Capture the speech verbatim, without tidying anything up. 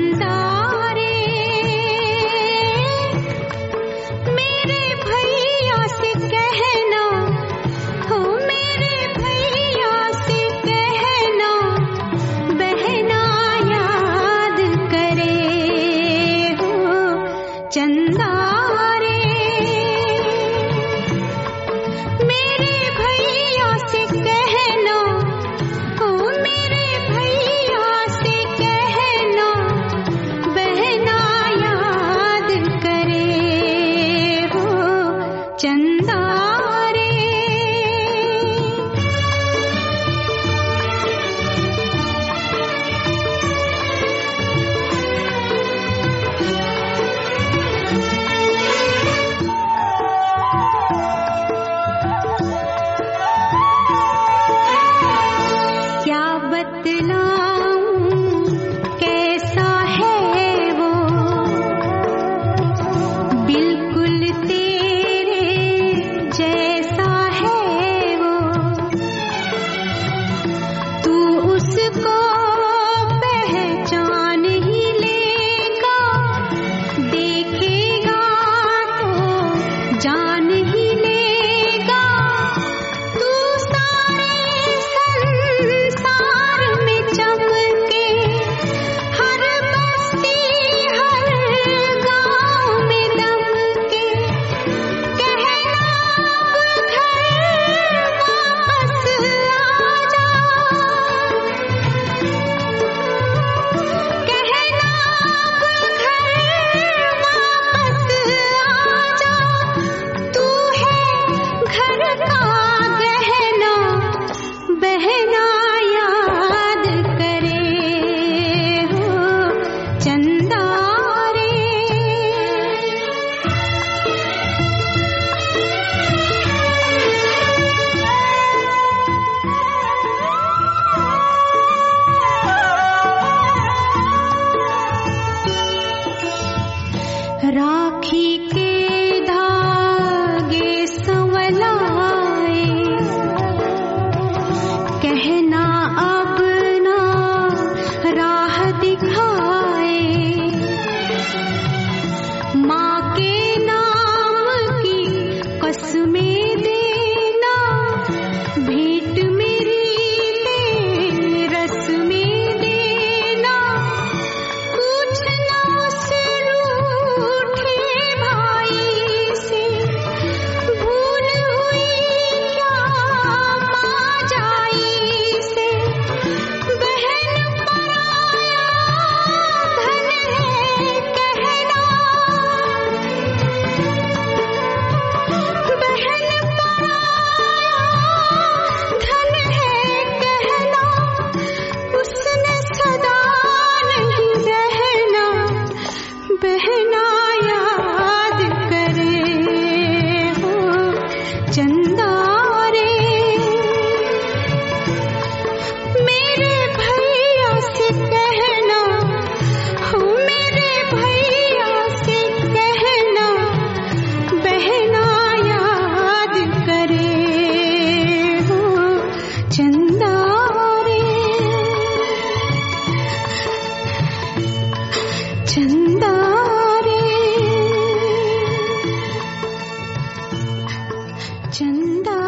चंदा रे मेरे भैया से कहना, हो मेरे भैया से कहना, बहना याद करे हो चंदा रे मेरे भैया से कहना, हो मेरे भैया से कहना, बहना याद करे हो चंदा रे। क्या बतलाऊं कैसा है वो, बिल्कुल तेरे जैसा है वो, तू उसको पहचान ही लेगा, देखेगा तो जान ही लेगा, तू सारे संसार में चमके, हर बस्ती हर गांव में दमके, कहना अब घर वापस आजा, कहना अब घर वापस आजा, तू है घर का गहना, बहना याद करे हो चंदा रे। राखी के धागे संवलाए, कहना अब ना राह दिखाए, माँ के नाम की कसमें देना, भेंट मेरी ले रस्में देना, पूछना उस रूठे भाई से, भूल हुई क्या माँ जाई से, बहन पराया धन है कहना, बहन पराया धन है कहना, उसने सदा नहीं रहना, बहना याद करे हो चंदा रे मेरे भैया से कहना, हो मेरे भैया से कहना, बहना याद करे हो चंदा रे, चंदा रे, चंदा